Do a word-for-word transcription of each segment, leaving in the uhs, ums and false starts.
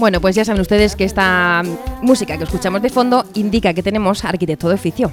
Bueno, pues ya saben ustedes que esta música que escuchamos de fondo indica que tenemos arquitecto de oficio.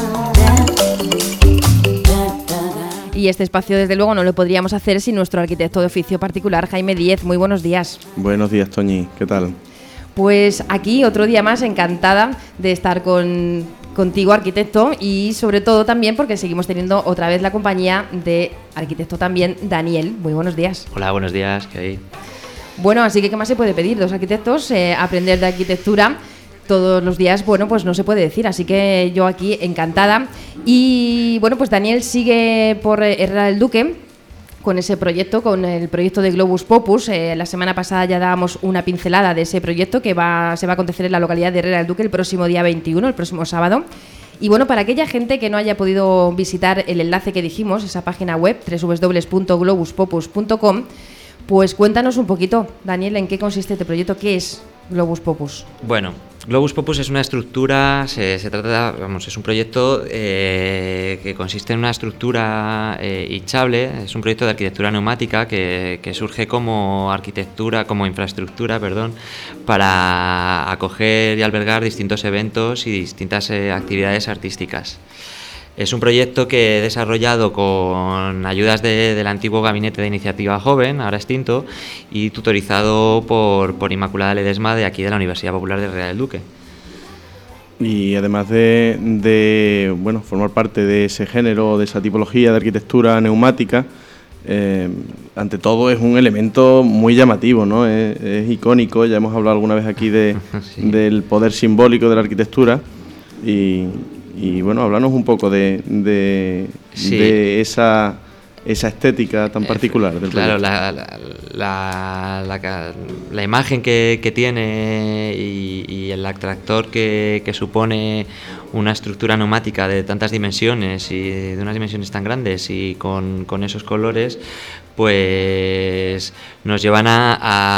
Y este espacio, desde luego, no lo podríamos hacer sin nuestro arquitecto de oficio particular, Jaime Díez. Muy buenos días. Buenos días, Toñi. ¿Qué tal? Pues aquí, otro día más, encantada de estar con, contigo, arquitecto, y sobre todo también porque seguimos teniendo otra vez la compañía de arquitecto también, Daniel. Muy buenos días. Hola, buenos días. ¿Qué hay? Bueno, así que ¿qué más se puede pedir? Dos arquitectos, eh, aprender de arquitectura todos los días, bueno, pues no se puede decir, así que yo aquí encantada. Y bueno, pues Daniel sigue por Herrera del Duque con ese proyecto, con el proyecto de Globus Popus. Eh, la semana pasada ya dábamos una pincelada de ese proyecto que va, se va a acontecer en la localidad de Herrera del Duque el próximo día veintiuno, el próximo sábado. Y bueno, para aquella gente que no haya podido visitar el enlace que dijimos, esa página web, doble u doble u doble u punto globus popus punto com, pues cuéntanos un poquito, Daniel, en qué consiste este proyecto, qué es Globus Popus. Bueno, Globus Popus es una estructura, se, se trata, vamos, es un proyecto eh, que consiste en una estructura eh, hinchable, es un proyecto de arquitectura neumática que, que surge como arquitectura, como infraestructura, perdón, para acoger y albergar distintos eventos y distintas eh, actividades artísticas. Es un proyecto que he desarrollado con ayudas de, del antiguo Gabinete de Iniciativa Joven, ahora extinto, y tutorizado por, por Inmaculada Ledesma de aquí de la Universidad Popular de Herrera del Duque. Y además de, de bueno, formar parte de ese género, de esa tipología de arquitectura neumática, eh, ante todo es un elemento muy llamativo, ¿no? Es, es icónico, ya hemos hablado alguna vez aquí de, sí. del poder simbólico de la arquitectura y... Y bueno, háblanos un poco de, de, sí. de esa, esa estética tan particular del claro, proyecto. La, la, la, la, la imagen que, que tiene y, y el atractor que, que supone una estructura neumática de tantas dimensiones y de unas dimensiones tan grandes y con, con esos colores, pues nos llevan a,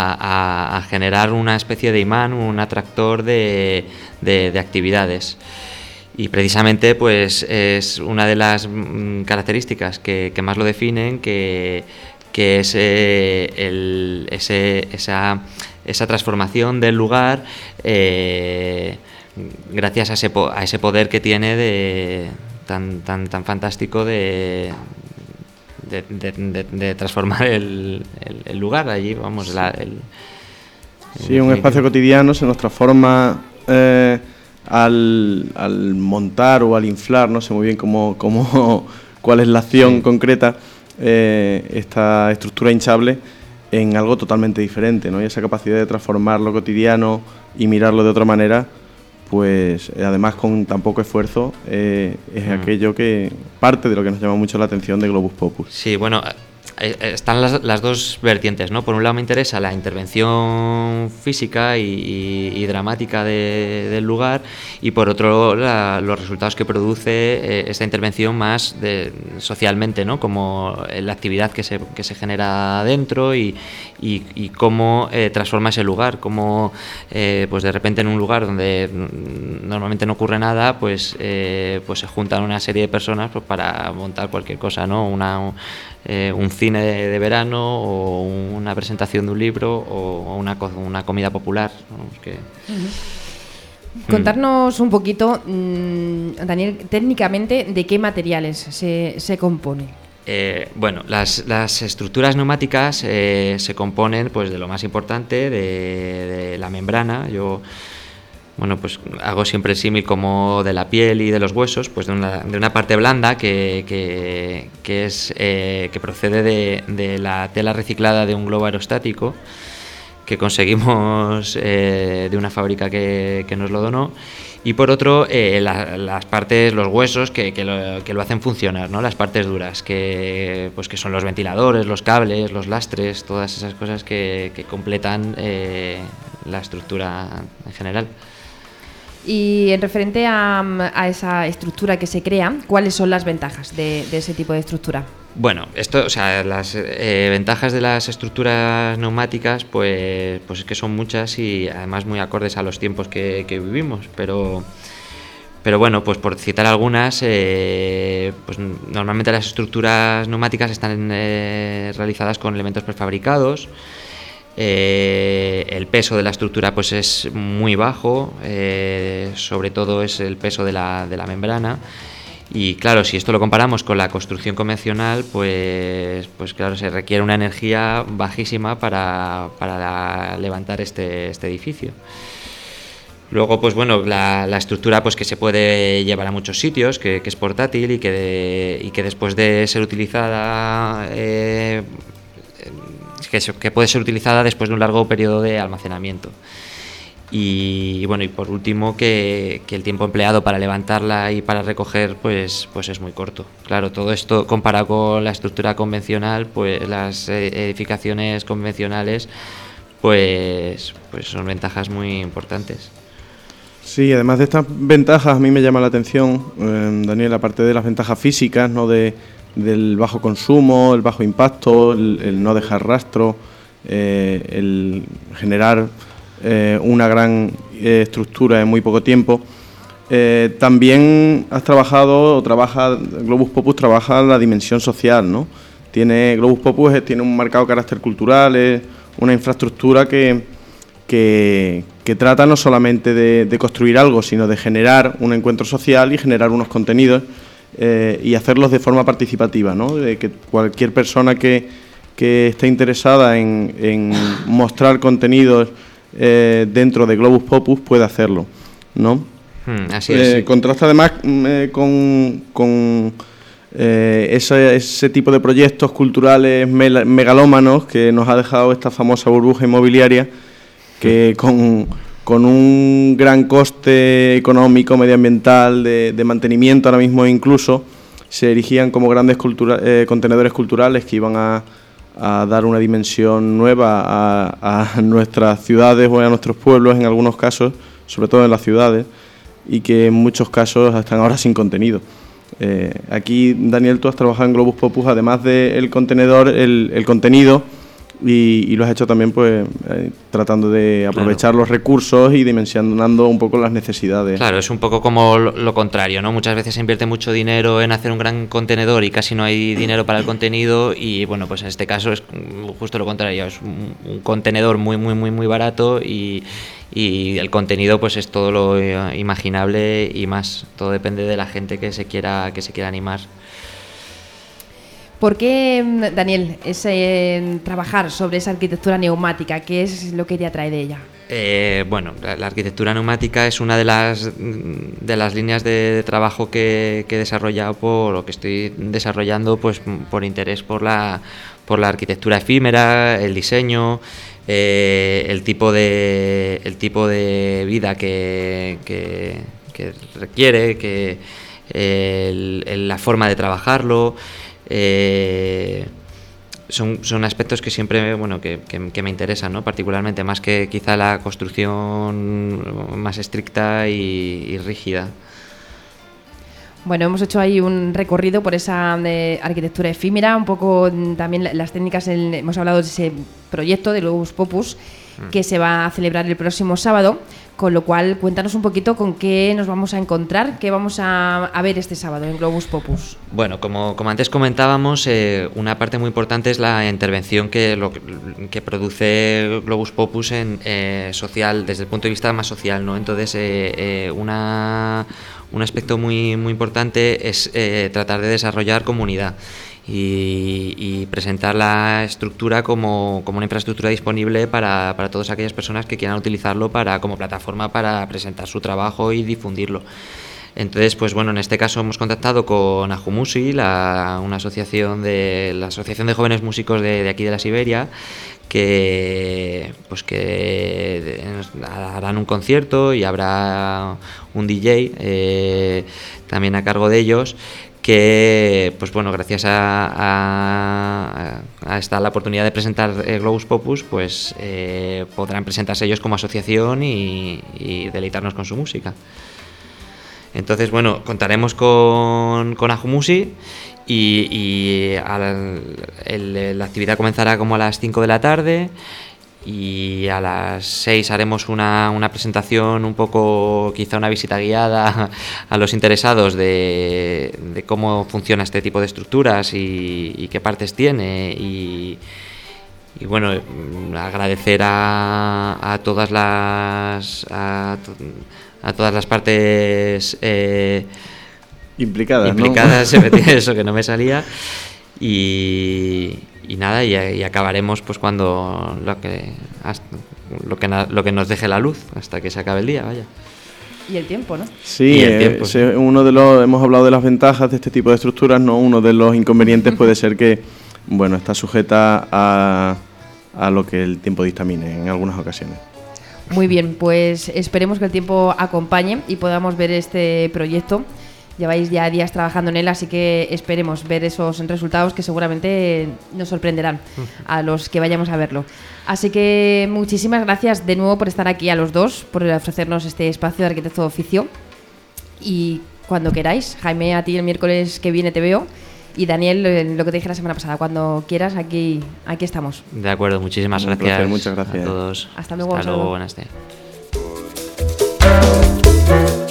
a, a generar una especie de imán, un atractor de, de, de actividades. Y precisamente pues es una de las mm, características que, que más lo definen, que, que es eh, el, ese, esa, esa transformación del lugar eh, gracias a ese, a ese poder que tiene de, tan, tan, tan fantástico de, de, de, de, de transformar el, el, el lugar allí, vamos, la, el, sí, un espacio cotidiano se nos transforma... Eh, Al, al montar o al inflar, no sé muy bien cómo, cómo, cuál es la acción sí. concreta, eh, esta estructura hinchable en algo totalmente diferente, ¿no? Y esa capacidad de transformar lo cotidiano y mirarlo de otra manera, pues eh, además con tan poco esfuerzo, eh, es mm. aquello que parte de lo que nos llama mucho la atención de Globus Popus. Sí, bueno... Están las, las dos vertientes, ¿no? Por un lado me interesa la intervención física y, y, y dramática de, del lugar, y por otro la, los resultados que produce eh, esta intervención más de, socialmente, ¿no? Como la actividad que se, que se genera dentro y, y, y cómo eh, transforma ese lugar, cómo eh, pues de repente en un lugar donde normalmente no ocurre nada, pues, eh, pues se juntan una serie de personas pues, para montar cualquier cosa, ¿no? Una, un, eh, un cine de, de verano o una presentación de un libro o una, una comida popular, ¿no? Es que, uh-huh. Contarnos un poquito, mmm, Daniel, técnicamente, ¿de qué materiales se, se compone? Eh, bueno, las, las estructuras neumáticas eh, se componen pues de lo más importante, de, de la membrana. Yo Bueno, pues hago siempre el símil como de la piel y de los huesos, pues de una, de una parte blanda que, que, que, es, eh, que procede de, de la tela reciclada de un globo aerostático que conseguimos eh, de una fábrica que, que nos lo donó, y por otro eh, la, las partes, los huesos que, que, lo, que lo hacen funcionar, ¿no? Las partes duras, que, pues que son los ventiladores, los cables, los lastres, todas esas cosas que, que completan eh, la estructura en general. Y en referente a, a esa estructura que se crea, ¿cuáles son las ventajas de, de ese tipo de estructura? Bueno, esto, o sea, las eh, ventajas de las estructuras neumáticas, pues, pues es que son muchas y además muy acordes a los tiempos que, que vivimos, pero, pero bueno, pues por citar algunas, eh, pues normalmente las estructuras neumáticas están eh, realizadas con elementos prefabricados. Eh, el peso de la estructura pues es muy bajo, eh, sobre todo es el peso de la, de la membrana. Y claro, si esto lo comparamos con la construcción convencional, pues, pues claro, se requiere una energía bajísima para, para la, levantar este, este edificio. Luego, pues bueno, la, la estructura pues que se puede llevar a muchos sitios, que, que es portátil y que, de, y que después de ser utilizada, eh, que, que puede ser utilizada después de un largo periodo de almacenamiento. Y bueno, y por último que, que el tiempo empleado para levantarla y para recoger pues, pues es muy corto. Claro, todo esto comparado con la estructura convencional, pues las edificaciones convencionales pues, pues son ventajas muy importantes. Sí, además de estas ventajas a mí me llama la atención, eh, Daniel, aparte de las ventajas físicas, ¿no? de, del bajo consumo, el bajo impacto, el, el no dejar rastro, eh, el generar Eh, una gran eh, estructura en muy poco tiempo. Eh, también has trabajado, o trabaja, Globus Popus trabaja la dimensión social, ¿no? Tiene, Globus Popus tiene un marcado carácter cultural, es una infraestructura que, que, que trata no solamente de, de construir algo, sino de generar un encuentro social y generar unos contenidos eh, y hacerlos de forma participativa, ¿no? De que cualquier persona que, que esté interesada en, en mostrar contenidos Eh, dentro de Globus Popus puede hacerlo, ¿no? Hmm, así es. Eh, contrasta además eh, con, con eh, ese, ese tipo de proyectos culturales megalómanos que nos ha dejado esta famosa burbuja inmobiliaria, que con, con un gran coste económico, medioambiental, de, de mantenimiento ahora mismo incluso, se erigían como grandes cultura, eh, contenedores culturales que iban a a dar una dimensión nueva a, a nuestras ciudades o a nuestros pueblos en algunos casos, sobre todo en las ciudades, y que en muchos casos están ahora sin contenido. Eh, aquí, Daniel, tú has trabajado en Globus Popus, además del contenedor, el, el contenido, y, y lo has hecho también pues eh, tratando de aprovechar claro. los recursos y dimensionando un poco las necesidades. Claro, es un poco como lo, lo contrario, ¿no? Muchas veces se invierte mucho dinero en hacer un gran contenedor y casi no hay dinero para el contenido, y bueno, pues en este caso es justo lo contrario, es un, un contenedor muy muy muy muy barato y, y el contenido pues es todo lo imaginable y más, todo depende de la gente que se quiera que se quiera animar. ¿Por qué, Daniel, es eh, trabajar sobre esa arquitectura neumática? ¿Qué es lo que te atrae de ella? Eh, bueno, la, la arquitectura neumática es una de las de las líneas de, de trabajo que, que he desarrollado por, o que estoy desarrollando pues por interés por la por la arquitectura efímera, el diseño, eh, el tipo de el tipo de vida que, que, que requiere, que eh, el, el, la forma de trabajarlo. Eh, son, son aspectos que siempre bueno que, que, que me interesan, ¿no? Particularmente, más que quizá la construcción más estricta y, y rígida. Bueno, hemos hecho ahí un recorrido por esa eh, arquitectura efímera, un poco también las técnicas, el, hemos hablado de ese proyecto de Globus Popus mm. que se va a celebrar el próximo sábado, con lo cual cuéntanos un poquito con qué nos vamos a encontrar, qué vamos a, a ver este sábado en Globus Popus. Bueno, como, como antes comentábamos, eh, una parte muy importante es la intervención que, lo, que produce Globus Popus en eh, social, desde el punto de vista más social, ¿no? Entonces, eh, eh, una... Un aspecto muy, muy importante es eh, tratar de desarrollar comunidad y, y presentar la estructura como, como una infraestructura disponible para, para todas aquellas personas que quieran utilizarlo para, como plataforma para presentar su trabajo y difundirlo. Entonces, pues bueno, en este caso hemos contactado con Ajumusi, la, una asociación de la Asociación de Jóvenes Músicos de, de aquí de la Siberia, que pues que harán un concierto y habrá un D J eh, también a cargo de ellos, que pues bueno, gracias a, a, a esta la oportunidad de presentar eh, Globus Popus, pues eh, podrán presentarse ellos como asociación y, y deleitarnos con su música. Entonces, bueno, contaremos con, con Ajumusi y, y al, el, la actividad comenzará como a las cinco de la tarde y a las seis haremos una, una presentación, un poco, quizá una visita guiada a los interesados de, de cómo funciona este tipo de estructuras y, y qué partes tiene y, y bueno, agradecer a, a todas las a, a todas las partes eh, implicadas, implicadas, ¿no? Eso que no me salía. Y, y nada, y, y acabaremos pues cuando lo que, hasta, lo que lo que nos deje la luz, hasta que se acabe el día, vaya. Y el tiempo, ¿no? Sí, el tiempo, eh, sí. uno de los, hemos hablado de las ventajas de este tipo de estructuras, no, uno de los inconvenientes puede ser que, bueno, está sujeta a, a lo que el tiempo dictamine en algunas ocasiones. Muy bien, pues esperemos que el tiempo acompañe y podamos ver este proyecto. Lleváis ya días trabajando en él, así que esperemos ver esos resultados que seguramente nos sorprenderán a los que vayamos a verlo. Así que muchísimas gracias de nuevo por estar aquí a los dos, por ofrecernos este espacio de Arquitecto de Oficio. Y cuando queráis, Jaime, a ti el miércoles que viene te veo. Y Daniel, lo que te dije la semana pasada, cuando quieras, aquí, aquí estamos. De acuerdo, muchísimas Un gracias, placer, muchas gracias a todos. Hasta luego. Hasta luego, buenas tardes.